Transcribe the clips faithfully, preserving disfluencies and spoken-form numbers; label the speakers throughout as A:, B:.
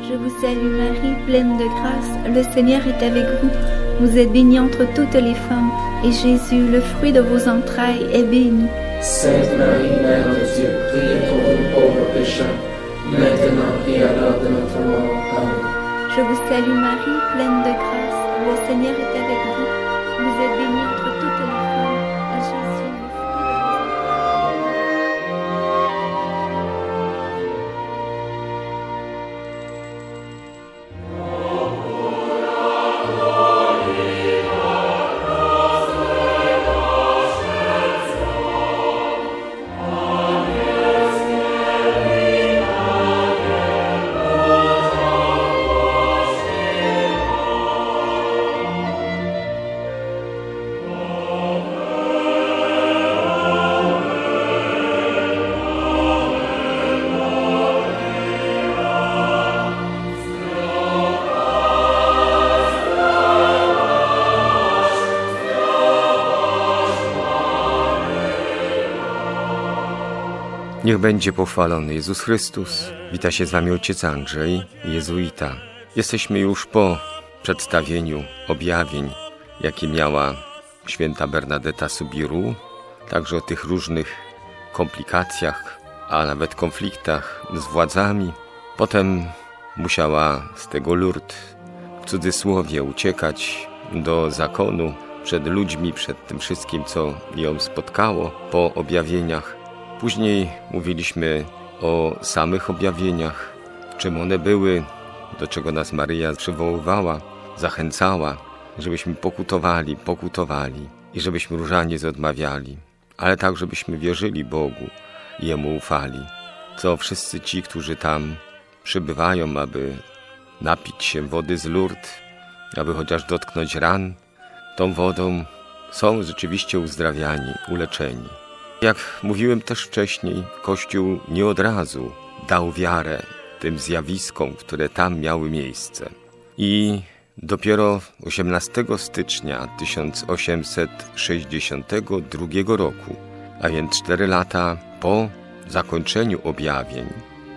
A: Je vous salue Marie, pleine de grâce, le Seigneur est avec vous. Vous êtes bénie entre toutes les femmes, et Jésus, le fruit de vos entrailles, est béni.
B: Sainte Marie, Mère de Dieu, priez pour nous pauvres pécheurs, maintenant et à l'heure de notre mort. Amen.
A: Je vous salue Marie, pleine de grâce, le Seigneur est avec vous. Vous êtes bénie entre toutes les femmes, et Jésus, le fruit de vos
C: Niech będzie pochwalony Jezus Chrystus. Wita się z wami ojciec Andrzej, jezuita. Jesteśmy już po przedstawieniu objawień, jakie miała święta Bernadetta Soubirous, także o tych różnych komplikacjach, a nawet konfliktach z władzami. Potem musiała z tego Lourdes, w cudzysłowie, uciekać do zakonu przed ludźmi, przed tym wszystkim, co ją spotkało po objawieniach. Później mówiliśmy o samych objawieniach, czym one były, do czego nas Maryja przywoływała, zachęcała, żebyśmy pokutowali, pokutowali i żebyśmy różaniec odmawiali, ale tak, żebyśmy wierzyli Bogu i Jemu ufali. Co wszyscy ci, którzy tam przybywają, aby napić się wody z Lourdes, aby chociaż dotknąć ran, tą wodą są rzeczywiście uzdrawiani, uleczeni. Jak mówiłem też wcześniej, Kościół nie od razu dał wiarę tym zjawiskom, które tam miały miejsce. I dopiero osiemnastego stycznia tysiąc osiemset sześćdziesiątego drugiego roku, a więc cztery lata po zakończeniu objawień,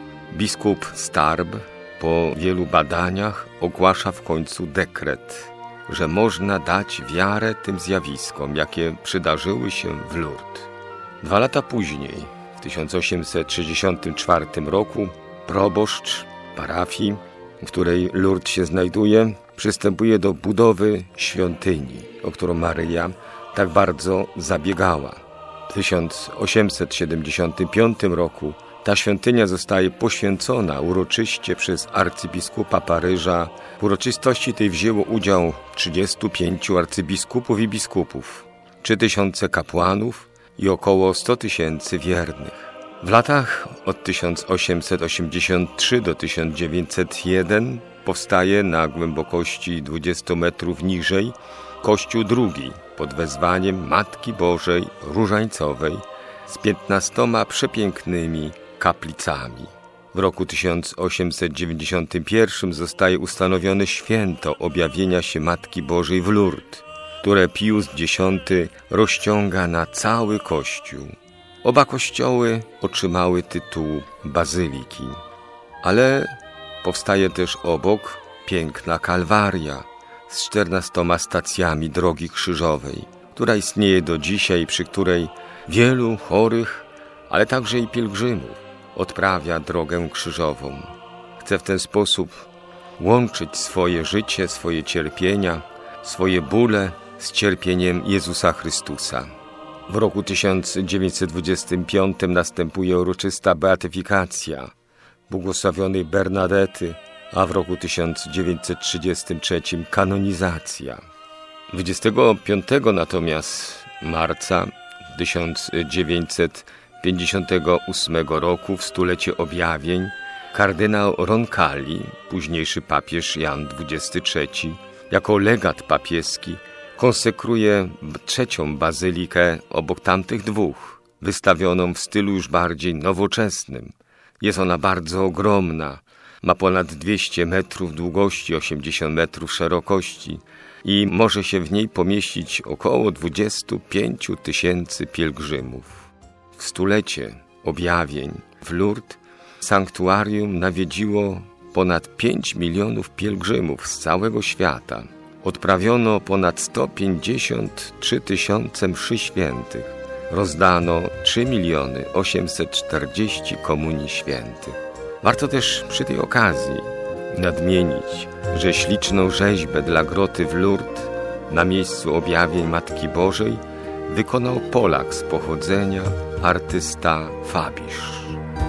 C: biskup Starb po wielu badaniach ogłasza w końcu dekret, że można dać wiarę tym zjawiskom, jakie przydarzyły się w Lourdes. Dwa lata później, w tysiąc osiemset sześćdziesiątym czwartym roku, proboszcz parafii, w której Lourdes się znajduje, przystępuje do budowy świątyni, o którą Maryja tak bardzo zabiegała. W tysiąc osiemset siedemdziesiątym piątym roku ta świątynia zostaje poświęcona uroczyście przez arcybiskupa Paryża. W uroczystości tej wzięło udział trzydziestu pięciu arcybiskupów i biskupów, trzy tysiące kapłanów i około sto tysięcy wiernych. W latach od tysiąc osiemset osiemdziesiątego trzeciego do tysiąc dziewięćset pierwszego powstaje na głębokości dwudziestu metrów niżej kościół drugi pod wezwaniem Matki Bożej Różańcowej z piętnastoma przepięknymi kaplicami. W roku tysiąc osiemset dziewięćdziesiątym pierwszym zostaje ustanowione święto objawienia się Matki Bożej w Lourdes, które Pius dziesiąty rozciąga na cały Kościół. Oba kościoły otrzymały tytuł bazyliki, ale powstaje też obok piękna Kalwaria z czternastoma stacjami drogi krzyżowej, która istnieje do dzisiaj, przy której wielu chorych, ale także i pielgrzymów odprawia drogę krzyżową. Chce w ten sposób łączyć swoje życie, swoje cierpienia, swoje bóle z cierpieniem Jezusa Chrystusa. W roku tysiąc dziewięćset dwudziestym piątym następuje uroczysta beatyfikacja błogosławionej Bernadety, a w roku tysiąc dziewięćset trzydziestym trzecim kanonizacja. dwudziestego piątego natomiast marca tysiąc dziewięćset pięćdziesiątego ósmego roku, w stulecie objawień, kardynał Roncalli, późniejszy papież Jan dwudziesty trzeci, jako legat papieski konsekruje trzecią bazylikę obok tamtych dwóch, wystawioną w stylu już bardziej nowoczesnym. Jest ona bardzo ogromna, ma ponad dwieście metrów długości, osiemdziesiąt metrów szerokości i może się w niej pomieścić około dwudziestu pięciu tysięcy pielgrzymów. W stulecie objawień w Lourdes sanktuarium nawiedziło ponad pięć milionów pielgrzymów z całego świata. Odprawiono ponad sto pięćdziesiąt trzy tysiące mszy świętych. Rozdano trzy miliony osiemset czterdzieści komunii świętych. Warto też przy tej okazji nadmienić, że śliczną rzeźbę dla groty w Lourdes na miejscu objawień Matki Bożej wykonał Polak z pochodzenia, artysta Fabisz.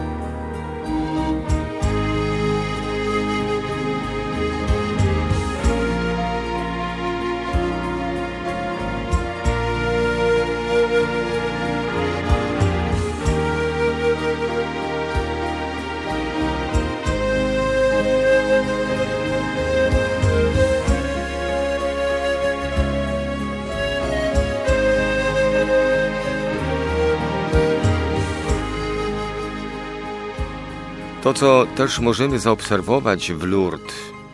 C: To, co też możemy zaobserwować w Lourdes,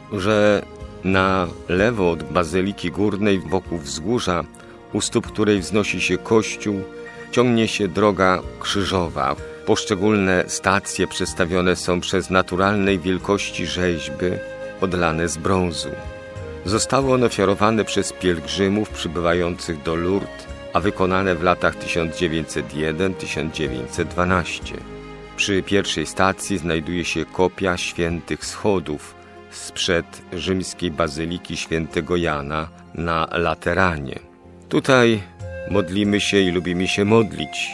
C: że na lewo od Bazyliki Górnej, wokół wzgórza, u stóp której wznosi się kościół, ciągnie się droga krzyżowa. Poszczególne stacje przedstawione są przez naturalnej wielkości rzeźby odlane z brązu. Zostały one ofiarowane przez pielgrzymów przybywających do Lourdes, a wykonane w latach tysiąc dziewięćset jeden do tysiąc dziewięćset dwanaście. Przy pierwszej stacji znajduje się kopia świętych schodów sprzed rzymskiej bazyliki świętego Jana na Lateranie. Tutaj modlimy się i lubimy się modlić.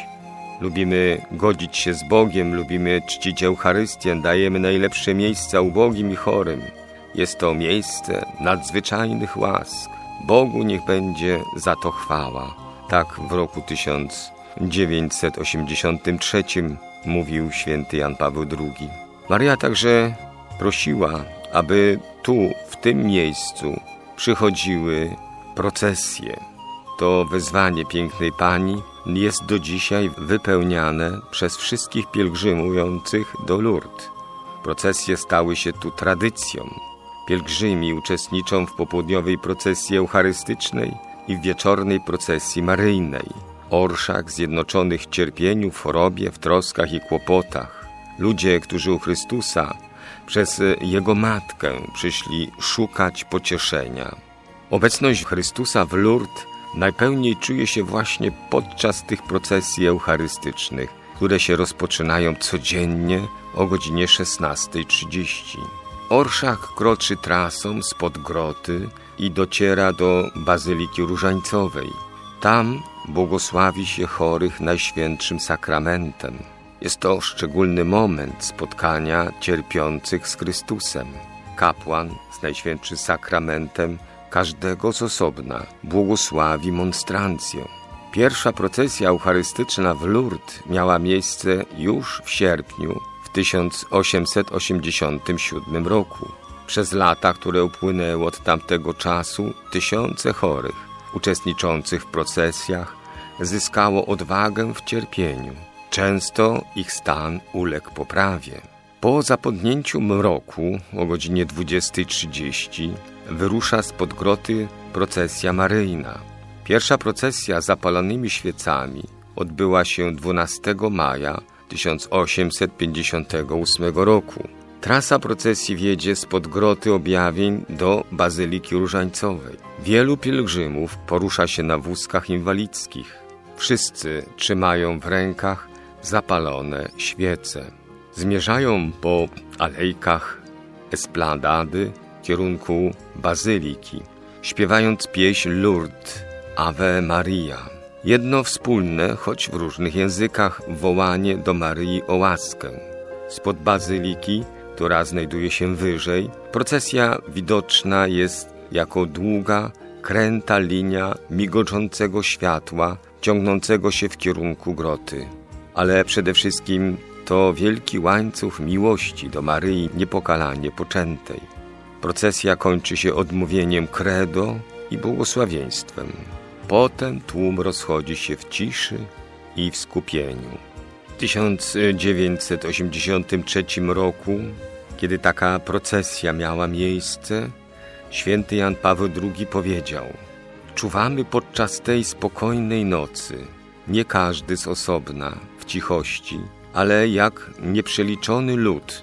C: Lubimy godzić się z Bogiem, lubimy czcić Eucharystię, dajemy najlepsze miejsca ubogim i chorym. Jest to miejsce nadzwyczajnych łask. Bogu niech będzie za to chwała. Tak w roku tysiąc dziewięćset osiemdziesiątym trzecim mówił święty Jan Paweł drugi. Maryja także prosiła, aby tu, w tym miejscu przychodziły procesje. To wezwanie pięknej Pani jest do dzisiaj wypełniane przez wszystkich pielgrzymujących do Lourdes. Procesje stały się tu tradycją. Pielgrzymi uczestniczą w popołudniowej procesji eucharystycznej i w wieczornej procesji maryjnej. Orszak zjednoczonych w cierpieniu, w chorobie, w troskach i kłopotach. Ludzie, którzy u Chrystusa przez Jego Matkę przyszli szukać pocieszenia. Obecność Chrystusa w Lourdes najpełniej czuje się właśnie podczas tych procesji eucharystycznych, które się rozpoczynają codziennie o godzinie szesnastej trzydzieści. Orszak kroczy trasą spod groty i dociera do Bazyliki Różańcowej. Tam błogosławi się chorych Najświętszym Sakramentem. Jest to szczególny moment spotkania cierpiących z Chrystusem. Kapłan z Najświętszym Sakramentem każdego z osobna błogosławi monstrancją. Pierwsza procesja eucharystyczna w Lourdes miała miejsce już w sierpniu w tysiąc osiemset osiemdziesiątym siódmym roku. Przez lata, które upłynęły od tamtego czasu, tysiące chorych uczestniczących w procesjach zyskało odwagę w cierpieniu. Często ich stan uległ poprawie. Po zapadnięciu mroku o godzinie dwudziestej trzydzieści wyrusza spod groty procesja maryjna. Pierwsza procesja z zapalonymi świecami odbyła się dwunastego maja tysiąc osiemset pięćdziesiątego ósmego roku. Trasa procesji wiedzie spod groty objawień do Bazyliki Różańcowej. Wielu pielgrzymów porusza się na wózkach inwalidzkich. Wszyscy trzymają w rękach zapalone świece. Zmierzają po alejkach esplanady w kierunku Bazyliki, śpiewając pieśń Lourdes Ave Maria. Jedno wspólne, choć w różnych językach, wołanie do Maryi o łaskę. Spod Bazyliki, która znajduje się wyżej, procesja widoczna jest jako długa, kręta linia migoczącego światła ciągnącego się w kierunku groty. Ale przede wszystkim to wielki łańcuch miłości do Maryi niepokalanie poczętej. Procesja kończy się odmówieniem credo i błogosławieństwem. Potem tłum rozchodzi się w ciszy i w skupieniu. W tysiąc dziewięćset osiemdziesiątym trzecim roku, kiedy taka procesja miała miejsce, święty Jan Paweł drugi powiedział: czuwamy podczas tej spokojnej nocy, nie każdy z osobna, w cichości, ale jak nieprzeliczony lud,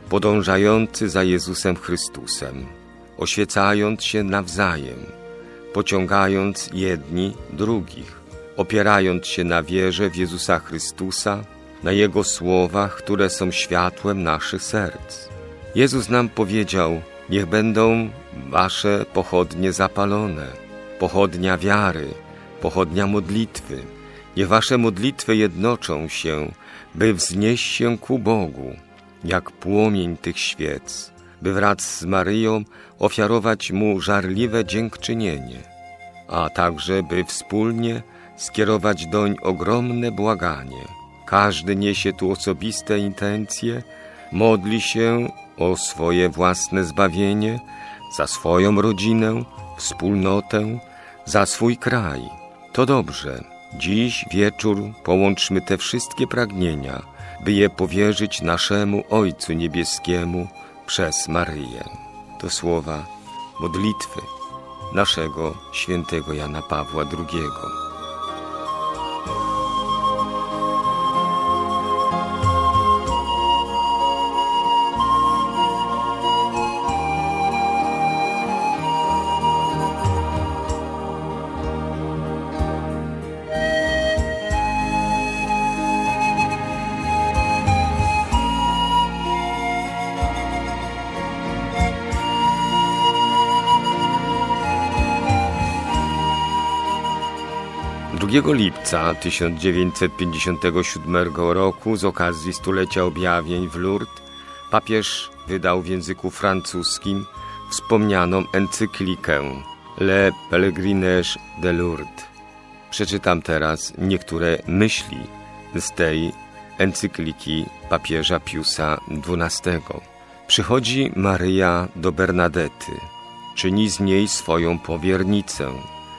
C: podążający za Jezusem Chrystusem, oświecając się nawzajem, pociągając jedni drugich, opierając się na wierze w Jezusa Chrystusa, na Jego słowach, które są światłem naszych serc. Jezus nam powiedział: niech będą wasze pochodnie zapalone, pochodnia wiary, pochodnia modlitwy. Niech wasze modlitwy jednoczą się, by wznieść się ku Bogu, jak płomień tych świec, by wraz z Maryją ofiarować Mu żarliwe dziękczynienie, a także by wspólnie skierować doń ogromne błaganie. Każdy niesie tu osobiste intencje, modli się o swoje własne zbawienie, za swoją rodzinę, wspólnotę, za swój kraj. To dobrze. Dziś wieczór połączmy te wszystkie pragnienia, by je powierzyć naszemu Ojcu Niebieskiemu przez Maryję. To słowa modlitwy naszego świętego Jana Pawła drugiego. drugiego lipca tysiąc dziewięćset pięćdziesiątego siódmego roku z okazji stulecia objawień w Lourdes papież wydał w języku francuskim wspomnianą encyklikę Le Pèlerinage de Lourdes. Przeczytam teraz niektóre myśli z tej encykliki papieża Piusa dwunastego. Przychodzi Maryja do Bernadety, czyni z niej swoją powiernicę,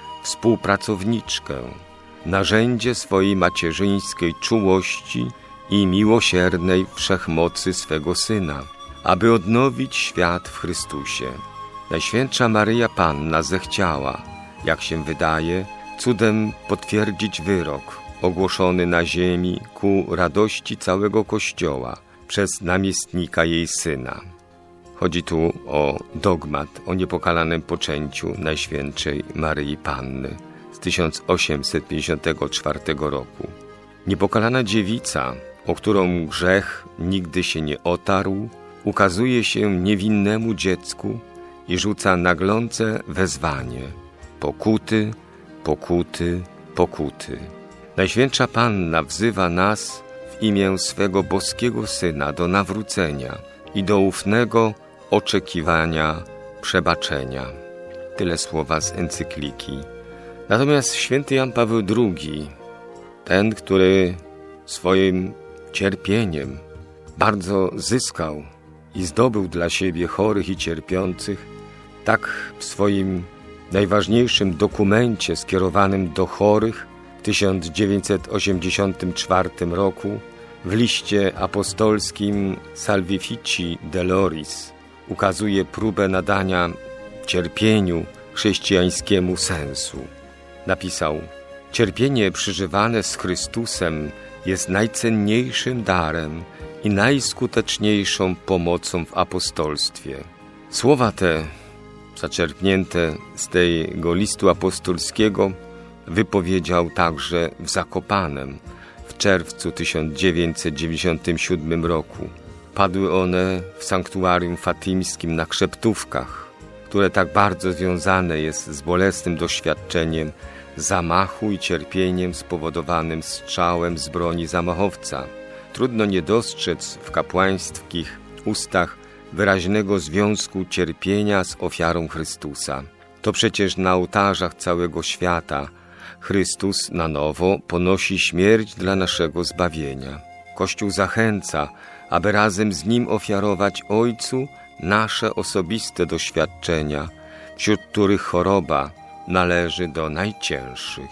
C: współpracowniczkę, narzędzie swojej macierzyńskiej czułości i miłosiernej wszechmocy swego Syna, aby odnowić świat w Chrystusie. Najświętsza Maryja Panna zechciała, jak się wydaje, cudem potwierdzić wyrok ogłoszony na ziemi ku radości całego Kościoła przez namiestnika jej Syna. Chodzi tu o dogmat o niepokalanym poczęciu Najświętszej Maryi Panny z tysiąc osiemset pięćdziesiątego czwartego roku. Niepokalana dziewica, o którą grzech nigdy się nie otarł, ukazuje się niewinnemu dziecku i rzuca naglące wezwanie: pokuty, pokuty, pokuty. Najświętsza Panna wzywa nas w imię swego boskiego Syna do nawrócenia i do ufnego oczekiwania przebaczenia. Tyle słowa z encykliki. Natomiast święty Jan Paweł drugi, ten, który swoim cierpieniem bardzo zyskał i zdobył dla siebie chorych i cierpiących, tak w swoim najważniejszym dokumencie skierowanym do chorych w tysiąc dziewięćset osiemdziesiątym czwartym roku w liście apostolskim Salvifici Doloris ukazuje próbę nadania cierpieniu chrześcijańskiemu sensu. Napisał: cierpienie przeżywane z Chrystusem jest najcenniejszym darem i najskuteczniejszą pomocą w apostolstwie. Słowa te, zaczerpnięte z tego listu apostolskiego, wypowiedział także w Zakopanem w czerwcu tysiąc dziewięćset dziewięćdziesiątym siódmym roku. Padły one w sanktuarium fatimskim na Krzeptówkach, które tak bardzo związane jest z bolesnym doświadczeniem zamachu i cierpieniem spowodowanym strzałem z broni zamachowca. Trudno nie dostrzec w kapłańskich ustach wyraźnego związku cierpienia z ofiarą Chrystusa. To przecież na ołtarzach całego świata Chrystus na nowo ponosi śmierć dla naszego zbawienia. Kościół zachęca, aby razem z Nim ofiarować Ojcu nasze osobiste doświadczenia, wśród których choroba należy do najcięższych.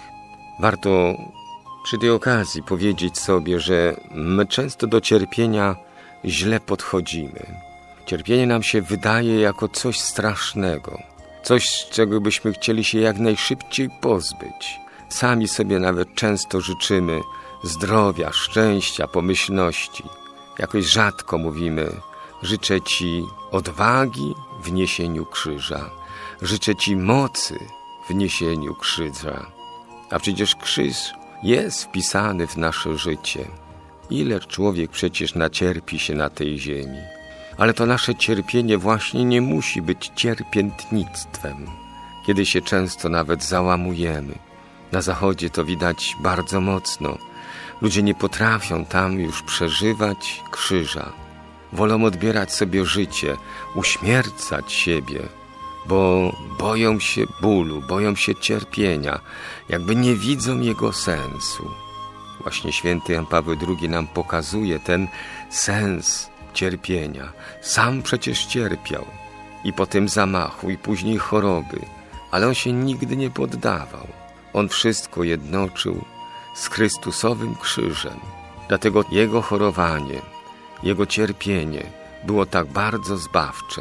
C: Warto przy tej okazji powiedzieć sobie, że my często do cierpienia źle podchodzimy. Cierpienie nam się wydaje jako coś strasznego, coś, czego byśmy chcieli się jak najszybciej pozbyć. Sami sobie nawet często życzymy zdrowia, szczęścia, pomyślności. Jakoś rzadko mówimy Życzę Ci odwagi w niesieniu krzyża. Życzę Ci mocy w niesieniu krzyża. A przecież krzyż jest wpisany w nasze życie. Ile człowiek przecież nacierpi się na tej ziemi. Ale to nasze cierpienie właśnie nie musi być cierpiętnictwem, kiedy się często nawet załamujemy. Na zachodzie to widać bardzo mocno. Ludzie nie potrafią tam już przeżywać krzyża. Wolą odbierać sobie życie, uśmiercać siebie, bo boją się bólu, boją się cierpienia, jakby nie widzą jego sensu. Właśnie święty Jan Paweł drugi nam pokazuje ten sens cierpienia. Sam przecież cierpiał i po tym zamachu, i później choroby, ale on się nigdy nie poddawał. On wszystko jednoczył z Chrystusowym krzyżem. Dlatego Jego chorowanie, Jego cierpienie było tak bardzo zbawcze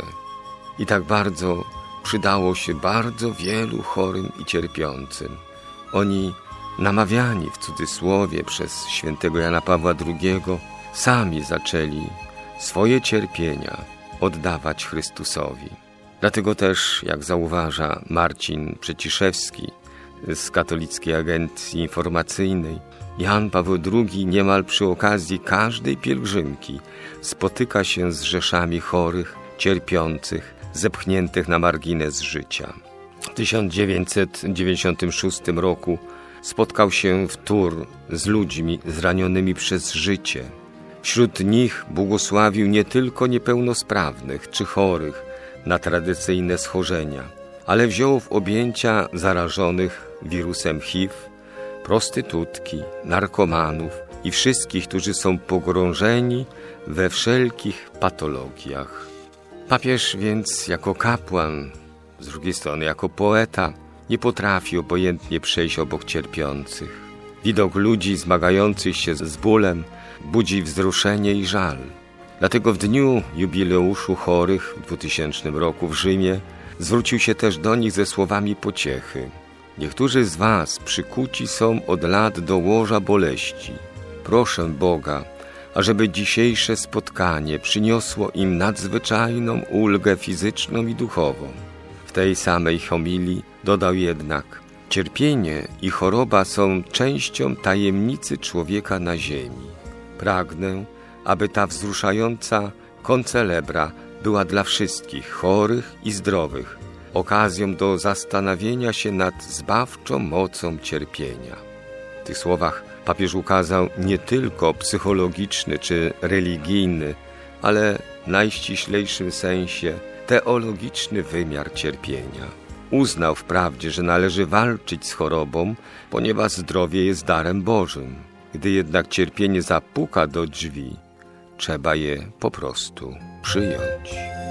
C: i tak bardzo przydało się bardzo wielu chorym i cierpiącym. Oni, namawiani w cudzysłowie przez świętego Jana Pawła drugiego, sami zaczęli swoje cierpienia oddawać Chrystusowi. Dlatego też, jak zauważa Marcin Przeciszewski z Katolickiej Agencji Informacyjnej, Jan Paweł drugi niemal przy okazji każdej pielgrzymki spotyka się z rzeszami chorych, cierpiących, zepchniętych na margines życia. W tysiąc dziewięćset dziewięćdziesiątym szóstym roku spotkał się w Tours z ludźmi zranionymi przez życie. Wśród nich błogosławił nie tylko niepełnosprawnych czy chorych na tradycyjne schorzenia, ale wziął w objęcia zarażonych wirusem H I V, prostytutki, narkomanów i wszystkich, którzy są pogrążeni we wszelkich patologiach. Papież więc jako kapłan, z drugiej strony jako poeta, nie potrafi obojętnie przejść obok cierpiących. Widok ludzi zmagających się z bólem budzi wzruszenie i żal. Dlatego w dniu jubileuszu chorych w dwutysięcznym roku w Rzymie zwrócił się też do nich ze słowami pociechy. Niektórzy z was przykuci są od lat do łoża boleści. Proszę Boga, ażeby dzisiejsze spotkanie przyniosło im nadzwyczajną ulgę fizyczną i duchową. W tej samej homilii dodał jednak: cierpienie i choroba są częścią tajemnicy człowieka na ziemi. Pragnę, aby ta wzruszająca koncelebra była dla wszystkich chorych i zdrowych okazją do zastanowienia się nad zbawczą mocą cierpienia. W tych słowach papież ukazał nie tylko psychologiczny czy religijny, ale w najściślejszym sensie teologiczny wymiar cierpienia. Uznał wprawdzie, że należy walczyć z chorobą, ponieważ zdrowie jest darem Bożym. Gdy jednak cierpienie zapuka do drzwi, trzeba je po prostu przyjąć.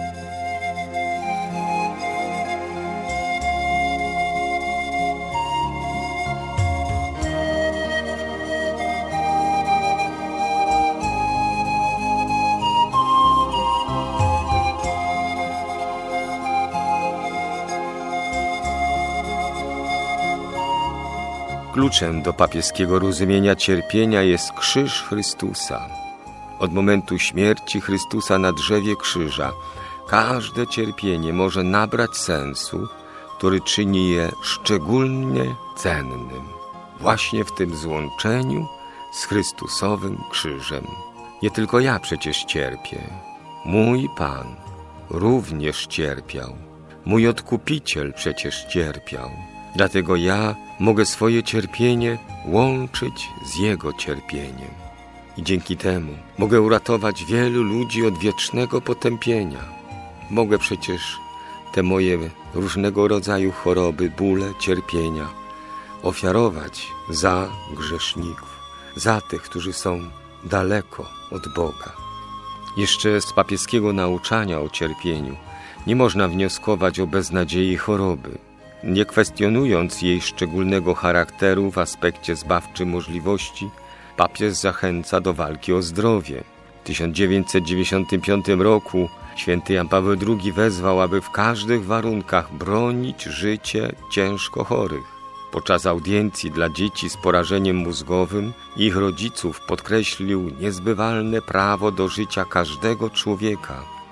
C: Kluczem do papieskiego rozumienia cierpienia jest krzyż Chrystusa. Od momentu śmierci Chrystusa na drzewie krzyża każde cierpienie może nabrać sensu, który czyni je szczególnie cennym. Właśnie w tym złączeniu z Chrystusowym krzyżem. Nie tylko ja przecież cierpię. Mój Pan również cierpiał. Mój Odkupiciel przecież cierpiał. Dlatego ja mogę swoje cierpienie łączyć z Jego cierpieniem. I dzięki temu mogę uratować wielu ludzi od wiecznego potępienia. Mogę przecież te moje różnego rodzaju choroby, bóle, cierpienia ofiarować za grzeszników, za tych, którzy są daleko od Boga. Jeszcze z papieskiego nauczania o cierpieniu nie można wnioskować o beznadziei choroby. Nie kwestionując jej szczególnego charakteru w aspekcie zbawczej możliwości, papież zachęca do walki o zdrowie. W tysiąc dziewięćset dziewięćdziesiątym piątym roku święty Jan Paweł drugi wezwał, aby w każdych warunkach bronić życie ciężko chorych. Podczas audiencji dla dzieci z porażeniem mózgowym i ich rodziców podkreślił niezbywalne prawo do życia każdego człowieka.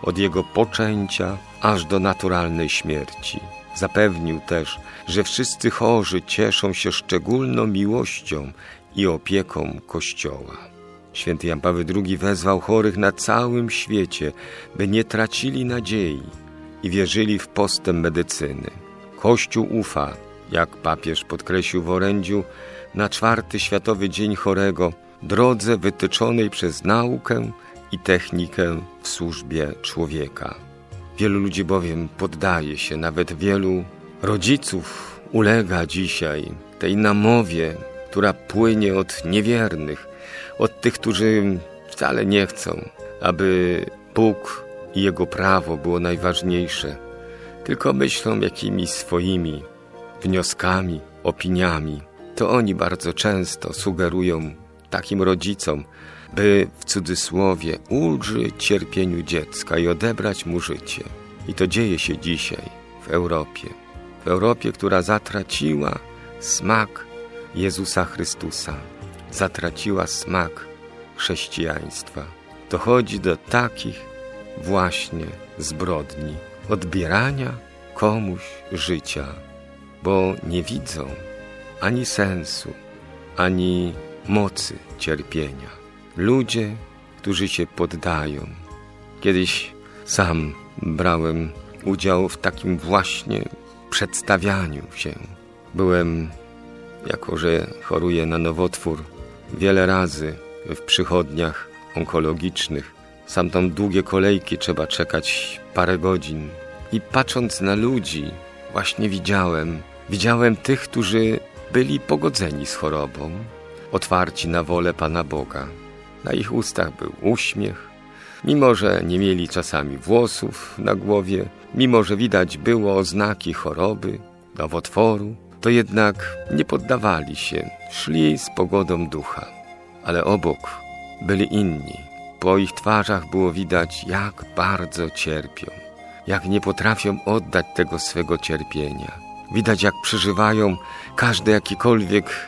C: od jego poczęcia aż do naturalnej śmierci. Zapewnił też, że wszyscy chorzy cieszą się szczególną miłością i opieką Kościoła. Święty Jan Paweł drugi wezwał chorych na całym świecie, by nie tracili nadziei i wierzyli w postęp medycyny. Kościół ufa, jak papież podkreślił w orędziu, na czwarty Światowy Dzień Chorego, drodze wytyczonej przez naukę i technikę w służbie człowieka. Wielu ludzi bowiem poddaje się, nawet wielu rodziców ulega dzisiaj tej namowie, która płynie od niewiernych, od tych, którzy wcale nie chcą, aby Bóg i Jego prawo było najważniejsze, tylko myślą jakimiś swoimi wnioskami, opiniami. To oni bardzo często sugerują takim rodzicom, by w cudzysłowie ulżyć cierpieniu dziecka i odebrać mu życie. I to dzieje się dzisiaj w Europie. W Europie, która zatraciła smak Jezusa Chrystusa, zatraciła smak chrześcijaństwa. Dochodzi do takich właśnie zbrodni, odbierania komuś życia, bo nie widzą ani sensu, ani mocy cierpienia. Ludzie, którzy się poddają. Kiedyś sam brałem udział w takim właśnie przedstawianiu się. Byłem, jako że choruję na nowotwór, wiele razy w przychodniach onkologicznych. Sam tam długie kolejki, trzeba czekać parę godzin. I patrząc na ludzi, właśnie widziałem, widziałem tych, którzy byli pogodzeni z chorobą, otwarci na wolę Pana Boga. Na ich ustach był uśmiech, mimo że nie mieli czasami włosów na głowie, mimo że widać było oznaki choroby, nowotworu, to jednak nie poddawali się, szli z pogodą ducha. Ale obok byli inni. Po ich twarzach było widać, jak bardzo cierpią, jak nie potrafią oddać tego swego cierpienia. Widać, jak przeżywają każdy jakikolwiek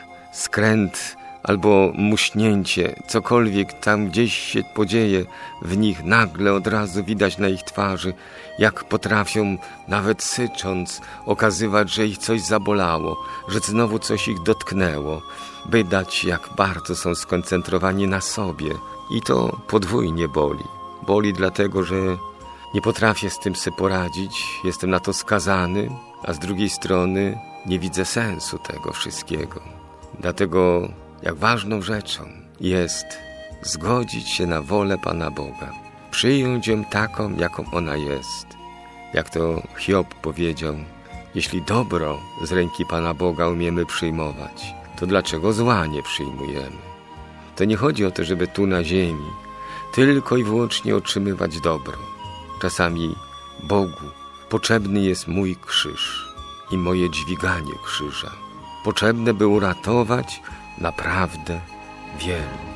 C: skręt albo muśnięcie, cokolwiek tam gdzieś się podzieje w nich, nagle od razu widać na ich twarzy, jak potrafią, nawet sycząc, okazywać, że ich coś zabolało, że znowu coś ich dotknęło, by dać, jak bardzo są skoncentrowani na sobie. I to podwójnie boli. Boli dlatego, że nie potrafię z tym sobie poradzić, jestem na to skazany, a z drugiej strony nie widzę sensu tego wszystkiego. Dlatego jak ważną rzeczą jest zgodzić się na wolę Pana Boga, przyjąć ją taką, jaką ona jest. Jak to Hiob powiedział, jeśli dobro z ręki Pana Boga umiemy przyjmować, to dlaczego zła nie przyjmujemy? To nie chodzi o to, żeby tu na ziemi tylko i wyłącznie otrzymywać dobro. Czasami Bogu potrzebny jest mój krzyż i moje dźwiganie krzyża. Potrzebne, by uratować naprawdę wielu.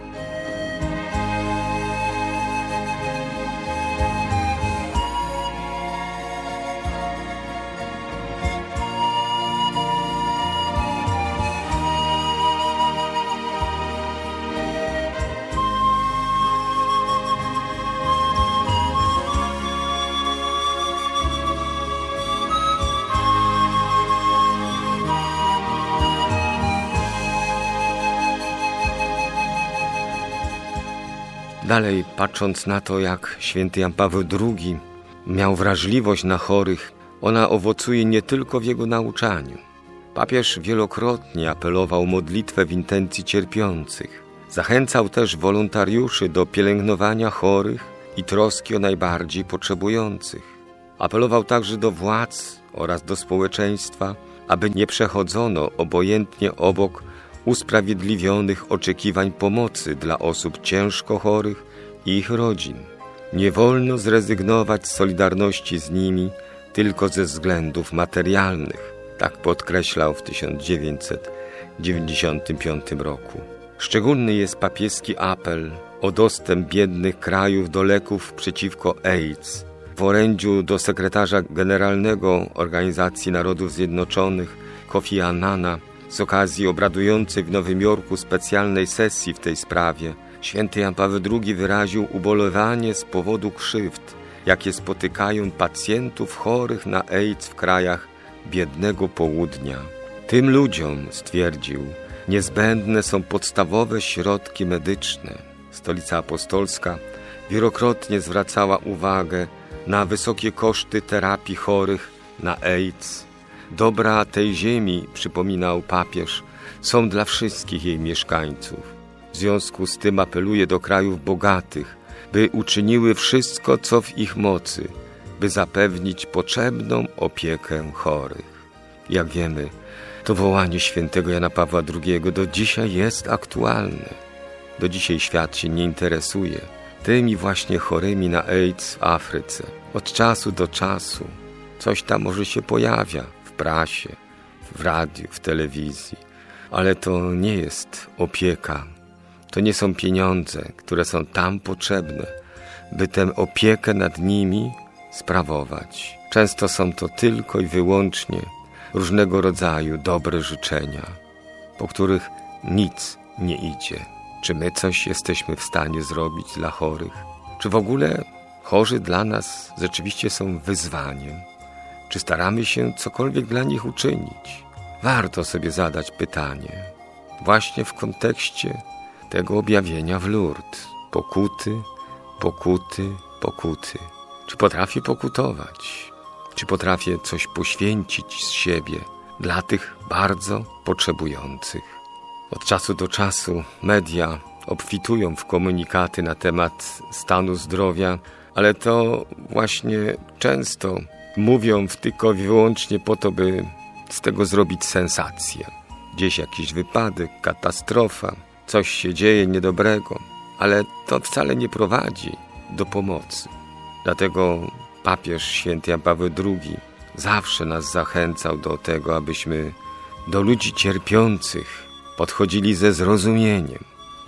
C: Dalej, patrząc na to, jak święty Jan Paweł drugi miał wrażliwość na chorych, ona owocuje nie tylko w jego nauczaniu. Papież wielokrotnie apelował o modlitwę w intencji cierpiących. Zachęcał też wolontariuszy do pielęgnowania chorych i troski o najbardziej potrzebujących. Apelował także do władz oraz do społeczeństwa, aby nie przechodzono obojętnie obok usprawiedliwionych oczekiwań pomocy dla osób ciężko chorych i ich rodzin. Nie wolno zrezygnować z solidarności z nimi tylko ze względów materialnych, tak podkreślał w tysiąc dziewięćset dziewięćdziesiątym piątym roku. Szczególny jest papieski apel o dostęp biednych krajów do leków przeciwko AIDS. W orędziu do sekretarza generalnego Organizacji Narodów Zjednoczonych Kofi Annana z okazji obradującej w Nowym Jorku specjalnej sesji w tej sprawie, święty Jan Paweł drugi wyraził ubolewanie z powodu krzywd, jakie spotykają pacjentów chorych na AIDS w krajach biednego południa. Tym ludziom, stwierdził, niezbędne są podstawowe środki medyczne. Stolica Apostolska wielokrotnie zwracała uwagę na wysokie koszty terapii chorych na AIDS. Dobra tej ziemi, przypominał papież, są dla wszystkich jej mieszkańców. W związku z tym apeluje do krajów bogatych, by uczyniły wszystko, co w ich mocy, by zapewnić potrzebną opiekę chorych. Jak wiemy, to wołanie świętego Jana Pawła drugiego do dzisiaj jest aktualne. Do dzisiaj świat się nie interesuje tymi właśnie chorymi na AIDS w Afryce. Od czasu do czasu coś tam może się pojawia w prasie, w radiu, w telewizji, ale to nie jest opieka. To nie są pieniądze, które są tam potrzebne, by tę opiekę nad nimi sprawować. Często są to tylko i wyłącznie różnego rodzaju dobre życzenia, po których nic nie idzie. Czy my coś jesteśmy w stanie zrobić dla chorych? Czy w ogóle chorzy dla nas rzeczywiście są wyzwaniem? Czy staramy się cokolwiek dla nich uczynić? Warto sobie zadać pytanie, właśnie w kontekście tego objawienia w Lourdes. Pokuty, pokuty, pokuty. Czy potrafię pokutować? Czy potrafię coś poświęcić z siebie dla tych bardzo potrzebujących? Od czasu do czasu media obfitują w komunikaty na temat stanu zdrowia, ale to właśnie często mówią tylko i wyłącznie po to, by z tego zrobić sensację. Gdzieś jakiś wypadek, katastrofa, coś się dzieje niedobrego, ale to wcale nie prowadzi do pomocy. Dlatego papież święty Jan Paweł drugi zawsze nas zachęcał do tego, abyśmy do ludzi cierpiących podchodzili ze zrozumieniem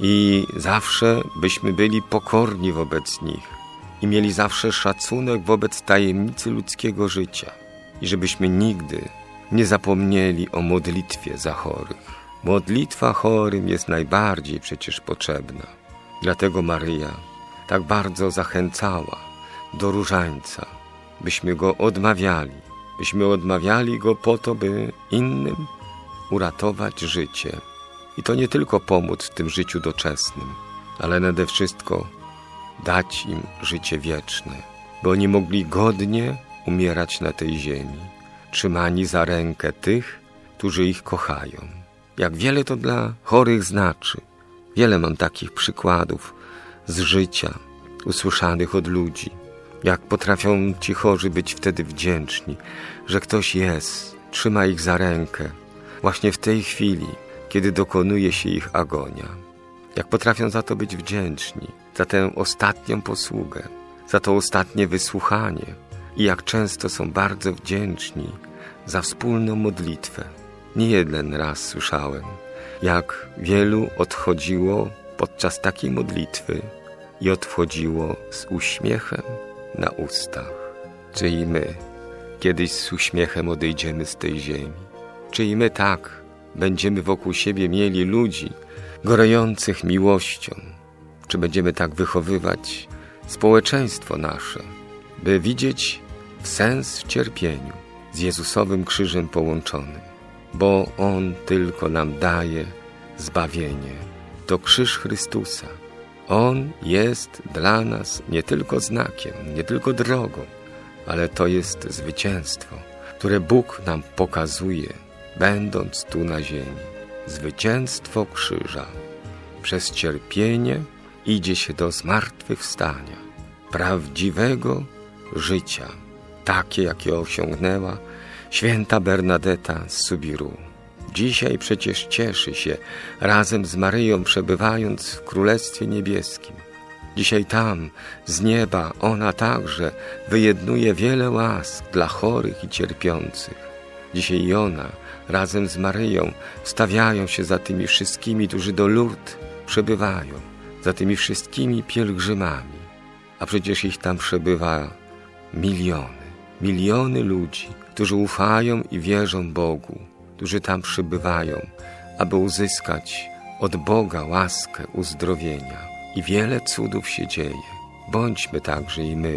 C: i zawsze byśmy byli pokorni wobec nich i mieli zawsze szacunek wobec tajemnicy ludzkiego życia i żebyśmy nigdy nie zapomnieli o modlitwie za chorych. Modlitwa chorym jest najbardziej przecież potrzebna. Dlatego Maryja tak bardzo zachęcała do różańca, byśmy go odmawiali, byśmy odmawiali go po to, by innym uratować życie. I to nie tylko pomóc w tym życiu doczesnym, ale nade wszystko dać im życie wieczne, by oni mogli godnie umierać na tej ziemi, trzymani za rękę tych, którzy ich kochają. Jak wiele to dla chorych znaczy. Wiele mam takich przykładów z życia, usłyszanych od ludzi. Jak potrafią ci chorzy być wtedy wdzięczni, że ktoś jest, trzyma ich za rękę, właśnie w tej chwili, kiedy dokonuje się ich agonia. Jak potrafią za to być wdzięczni, za tę ostatnią posługę, za to ostatnie wysłuchanie i jak często są bardzo wdzięczni za wspólną modlitwę. Nie jeden raz słyszałem, jak wielu odchodziło podczas takiej modlitwy i odchodziło z uśmiechem na ustach. Czy i my kiedyś z uśmiechem odejdziemy z tej ziemi? Czy i my tak będziemy wokół siebie mieli ludzi gorących miłością? Czy będziemy tak wychowywać społeczeństwo nasze, by widzieć sens w cierpieniu z Jezusowym krzyżem połączonym? Bo On tylko nam daje zbawienie. To krzyż Chrystusa. On jest dla nas nie tylko znakiem, nie tylko drogą, ale to jest zwycięstwo, które Bóg nam pokazuje, będąc tu na ziemi. Zwycięstwo krzyża. Przez cierpienie idzie się do zmartwychwstania, prawdziwego życia, takie jakie osiągnęła święta Bernadeta z Subiru. Dzisiaj przecież cieszy się razem z Maryją, przebywając w Królestwie Niebieskim. Dzisiaj tam, z nieba, ona także wyjednuje wiele łask dla chorych i cierpiących. Dzisiaj i ona, razem z Maryją, stawiają się za tymi wszystkimi, którzy do Lourdes przebywają, za tymi wszystkimi pielgrzymami. A przecież ich tam przebywa miliony, miliony ludzi, którzy ufają i wierzą Bogu, którzy tam przybywają, aby uzyskać od Boga łaskę uzdrowienia. I wiele cudów się dzieje. Bądźmy także i my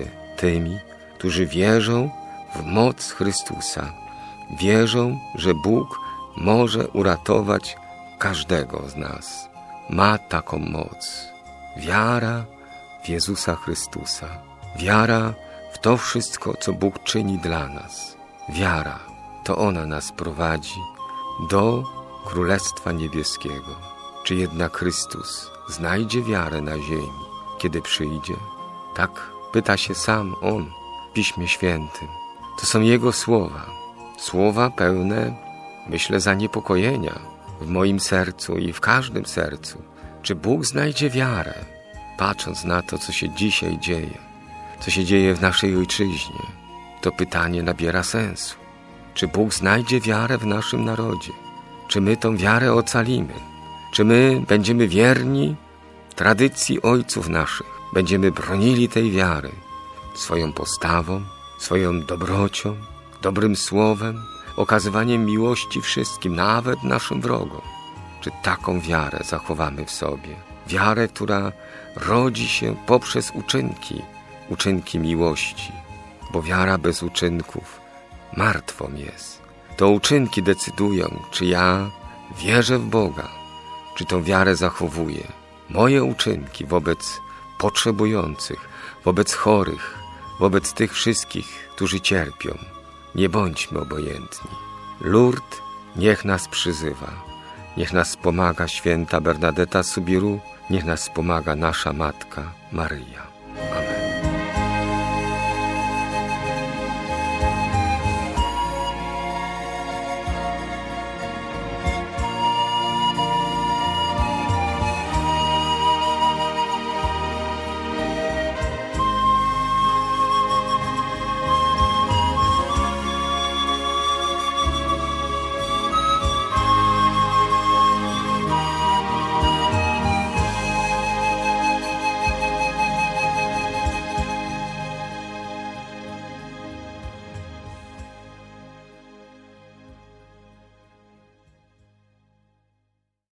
C: tymi, którzy wierzą w moc Chrystusa. Wierzą, że Bóg może uratować każdego z nas. Ma taką moc. Wiara w Jezusa Chrystusa. Wiara w to wszystko, co Bóg czyni dla nas. Wiara, to ona nas prowadzi do Królestwa Niebieskiego. Czy jednak Chrystus znajdzie wiarę na ziemi, kiedy przyjdzie? Tak pyta się sam On w Piśmie Świętym. To są Jego słowa. Słowa pełne, myślę, zaniepokojenia w moim sercu i w każdym sercu. Czy Bóg znajdzie wiarę, patrząc na to, co się dzisiaj dzieje, co się dzieje w naszej ojczyźnie? To pytanie nabiera sensu. Czy Bóg znajdzie wiarę w naszym narodzie? Czy my tą wiarę ocalimy? Czy my będziemy wierni tradycji ojców naszych? Będziemy bronili tej wiary swoją postawą, swoją dobrocią, dobrym słowem, okazywaniem miłości wszystkim, nawet naszym wrogom. Czy taką wiarę zachowamy w sobie? Wiarę, która rodzi się poprzez uczynki, uczynki miłości, bo wiara bez uczynków martwą jest. To uczynki decydują, czy ja wierzę w Boga, czy tą wiarę zachowuję. Moje uczynki wobec potrzebujących, wobec chorych, wobec tych wszystkich, którzy cierpią. Nie bądźmy obojętni. Lourdes niech nas przyzywa. Niech nas wspomaga święta Bernadetta Soubirous. Niech nas wspomaga nasza Matka Maryja.